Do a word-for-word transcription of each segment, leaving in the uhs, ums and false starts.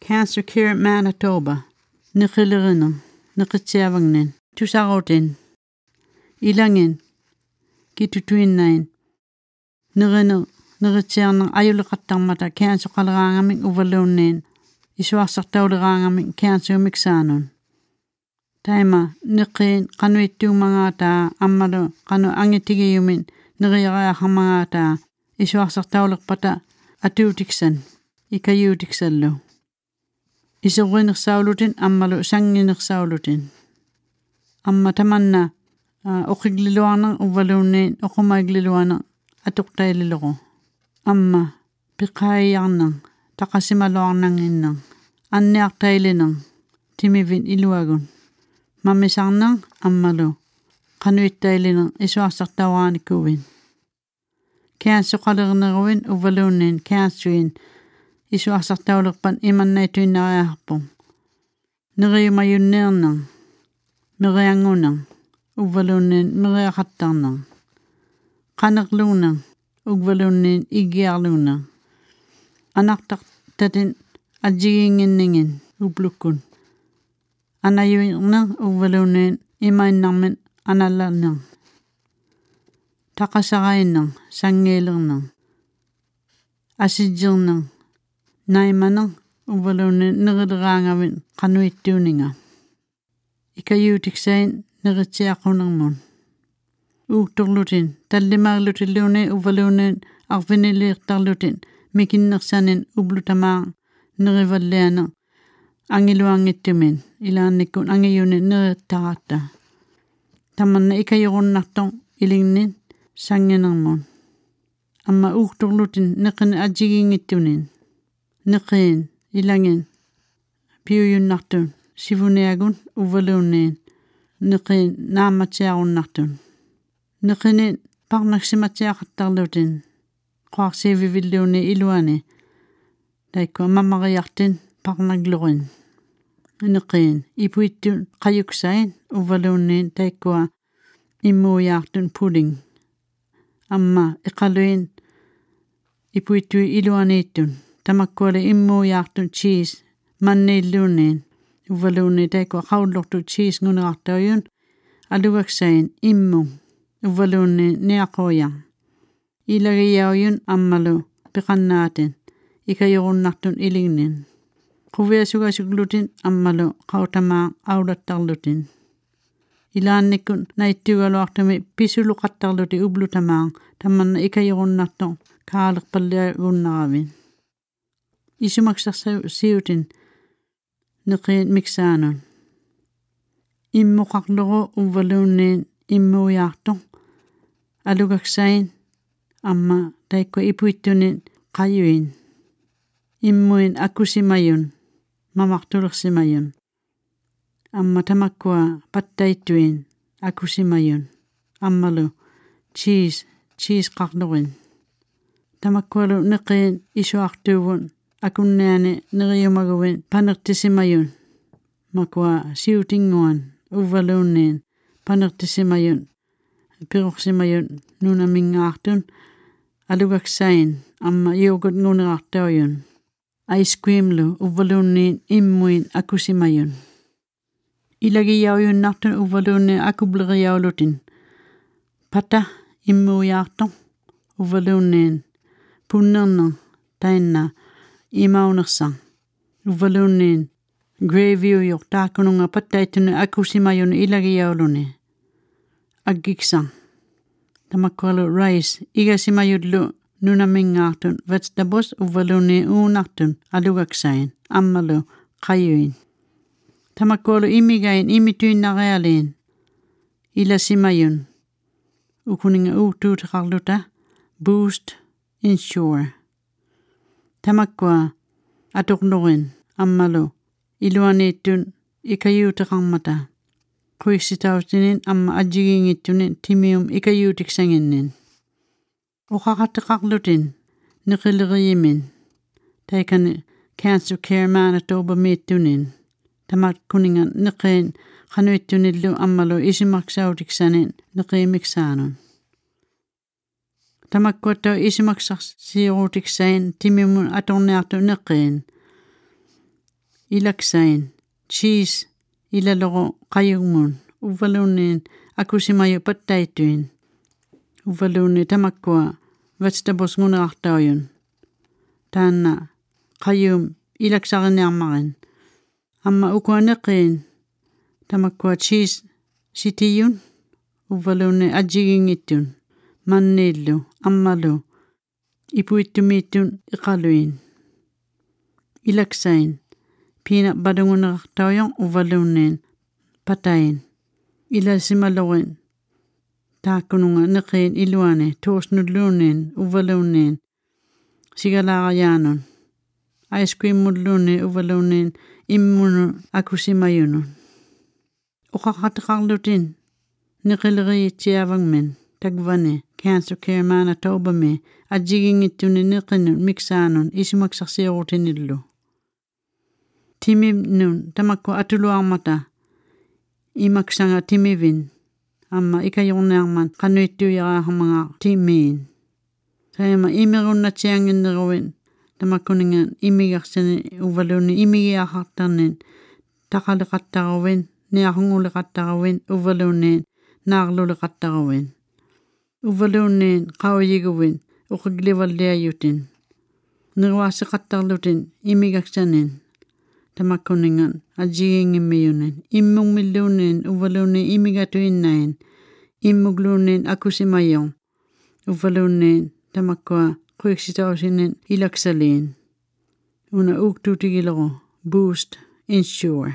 Cancer Care Manitoba, Nikhilirina, Nikhitiavangnin, Tusarotin, Ilangin, Kitutuinain, Nirino, Niritiana, Ayulakatamata, Cancer Kalarangami, Uvalunin, Iswasartaurangami, Cancer Mixanon. Taima, Nikin, Kanuitu Mangata, Amado, Kanu Angitigiumin, Niria Hamangata, Iswasartaulakpata, Atutiksan, Ikayutiksallo. Isurinirsaulutin, Ammalo, Sanginirsaulutin. Amma tamanna, Okigliluana, Uvalunin, Okumagliluana, Atuktaililogo. Amma, Pikayanang, Takasimaluananginang, Anniartailinang, Timivin Iluagun. Mamisarnang, Ammalo, Kanuittailinang, Iswasartawaanikuwin. Cancer-qalerneriwin, Uvalunin, Cancerin, Iswasartaulukpan, Imannaituinariarpung. Neriumayunnernang, Miriangunang, Uvalunin, Miriaqattarnang. Qanerlunang, Uvalunin, Igiarlunang. Anaqtartatin, Ajiginginningin, Ublukun. Anayuirnang, Uvalunin, Imainnarmin, Analarnang. Taqasarainang, Sangeelernang. Asijirnang, Naimanang, Uvalunin, Nirileraangavin, Qanuittuuninga. Ikayuutiksain, Niritiaqunarmun. Uuktorlutin, Tallimaarlutilluuni, Uvalunin, Arviniliirtarlutin, Mikinnersanin, Ublutamaa, Nirivallianang, Angiluangittumin, Ilaannikkun, Angiyunin, Nirittaratta. Tamanna ikayurunnartong, Ilingnin, Sanginarmun. Amma uuktorlutin, Niqin ajigingittunin. Niqin, Ilangin, Piuyunnartun, Sivuniagun, Uvalunin, Niqin, Naamatiarunnartun. Niqinin, Parnaksimatsiaqattarlutin, Qaarsiivivilluuni iluani, Taikko mamariartin, Parnaglurin. Niqin, Ipuittun, Qayuksain, Uvalunin, Taikkoa, Immuujaartun pudding. Amma iqaluin, Ipuittui iluaniittun, Tamakkuali immuujaartun cheese, Manniilluunin, Uvaluuni, Taikkoa qaulortu cheese nguneraartaujun, Alugaksain, Immu, Uvaluuni, Niaqoja. Ilagiyaujun, Ammalu, Piqannaatin, Ikayurunnartun ilingnin. Quviasugasuglutin, Ammalu, Qautamaa, Aulattarlutin. Ilaannikkun naittugaluartumi pisuluqattarluti ublutamaa, Tamanna ikayurunnartun, Kaaleqpalliagunnaravin. Isumaksarsiutin, Niqin miksaanun. Immuqarlugu Uvaluunniin, Immuujaartung, Alugaksain, Amma, Taikko Ipuittunin, Qayuin. Immuin akusimayun, Mamartulersimayun. Amma tamakkua pattaittuin, Akusimayun. Ammalu, cheese, cheese qarlurin. Tamakkualu Niqin isuartuuvun, Akunniani neriumaguin, Panertisimayun. Makua siutinguan, Uvaluunniin, Panertisimayun, Pirursimayun, Nunamingaartun, Alugaksain, Amma yoghurt nguneraartaujun. Ice creamlu, Uvaluunniin, Immuin, Akusimayun. Ilagiyaujun Uvaluunniin, Akubleriaulutin. Pata, Immuujaartung, Uvaluunniin, Punnerner, Tainna, Imaunersang. Uvaluunniin, Gravy taakununga pattaittunu Akusimayun ilagiyauluni. Aggiksang. Tamakkualu rice, Igasimayudlu, Nunamingaartun, vegetables, Uvaluunniin, Uunartun, Alugaksain, Ammalu, Qayuin. Tamakkualu imigain, Imituinnarealiin, Ilasimayun. Ukuninga uutuutaqarluta, Boost, Ensure. Tamakkua, Aturnurin, Ammalu, Iluaniittun, Ikayuutaqarmata. Quissitautinin, Amma ajigingittunin, Timium, Ikayuutiksanginnin. Uqaqatteqarlutin, Niqileriyimin, Taikani, Cancer Care Manitoba miittunin. Tamakkuninga Niqin, Qanuittunillu, Ammalu, Isimaksautiksanin, Niqimiksaanun. Tamakkuattau isimaksarsiiruutiksain, Timiumun atorniartu Niqin. ilaksain cheese ilalogo qayugmun uvalunin akusimayu pattaituin uvaluni tamakkua vegetables ngunerartaujun taanna qayum ilaksariniarmarin amma ukuaneqin tamakkua cheese sitiyun uvaluni ajigingitun mannillu ammalu ipuittumiittun iqaluin ilaksain peanut badungunerartaujon uvalunin patain ilasimalorin taakkununga neqin iluani toosnulluunin uvalunin sigalaarayaanun ice cream mulluni uvalunin immunu akusimayunun uqaqatiqarlutin neqileriitsiavangmin tagvani Cancer Care Manitobami ajigingituni neqinun miksaanun isimaksarsiurutinillu timimnun tamakku atuluarmata imaksanga timivin amma ikajornearman qanuittuujaraarmanga timiin saima imirunnatsianginneruin tamakkuningan imigarsani uvaluni imigiaqartarnin taqaleqattaruin niarunguleqattaruin uvaluni naarluleqattaruin uvalunin qaujiguvin uqiglivalliayutin niruassiqattarlutin imigaksanin tamakkuningan ajigingimmiyunin immugmilluunin uvaluni imigatuinnain immugluunin akusimayon uvalunin tamakkua quiksitausinin ilaksaliin una uuktuutigileru boost insure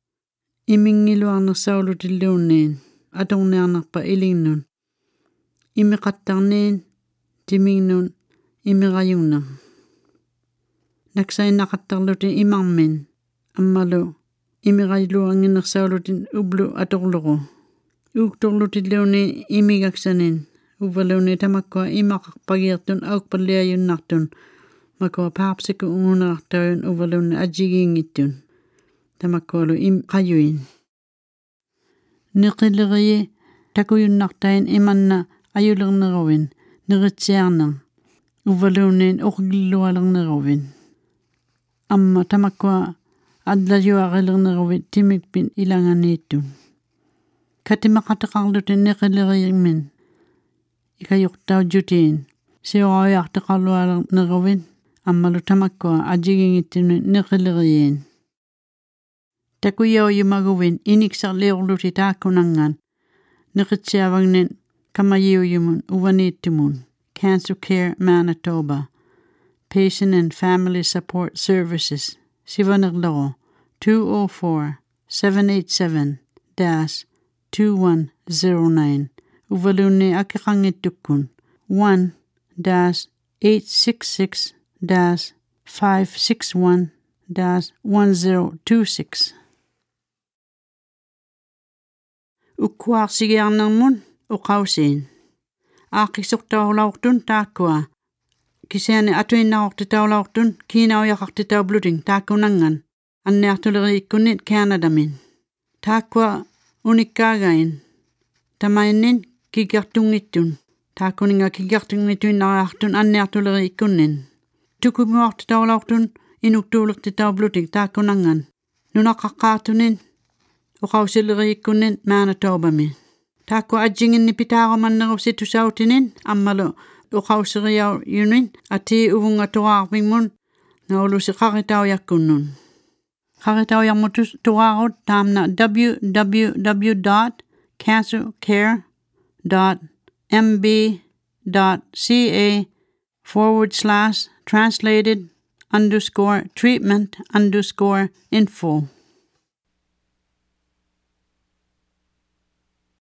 imingiluarnersaulutilluunin atorniarnerpa ilinnun imiqattarniin timignun imirajunner naksainaqattarlutin imarmin ammalu imirajluanginnersaulutin ublu atorluqu uuktorlutilluuni imigaksanin uvaluni tamakkua imaqarpagiirtun aukpalliajunnartun makua paapsiku ungunerartaujun uvaluni ajigiingittun tamakkualu im qajuin neqileriyi takujunnartain imanna ajulerneruvin neritsiarner uvalunin uqgillualerneruvin amma tamakkua adlajuarelerneruvit timikpin ilanganiittun katimaqateqarlutin neqileriimmin ikajortaujutiin siuajarteqarlualerneruvin ammalu tamakkua ajigingittuni neqileriin takujaujumaguvin iniksarliorluti taakkunangan neqitsiavagnin kamajiujumun uvaniittumun Cancer Care Manitoba Patient and Family Support Services sivanerlero two oh four, seven eight seven, two one oh nine uvaluni akiqangittukkun one eight six six, five six one, one zero two six ukkuarsigiarnermun uqausiin aaqisortaulaortun taakkua kisiani atuinnaortitaulaortun kiinaujaqartitaubluting taakkunangan anniartuleriikkunnit Canadamin taakkua unikkaagain tamainnin kikiartungittun taakkuninga kikiartungituinnariartun anniartuleriikkunnin tukumuartitaulaortun inuktuulertitaubluting taakkunangan nunaqqaqqaartunin uqausileriikkunnin Manitobami taakku ajinginni pitaarumannerusitusautinin ammalu uqauseriaujunin ati uvungatuqaarpingmun naulusi qaritaujakkunnun qaritaujarmutus tuqaarut taamna w w w dot cancer care dot m b dot c a forward slash translated underscore treatment underscore info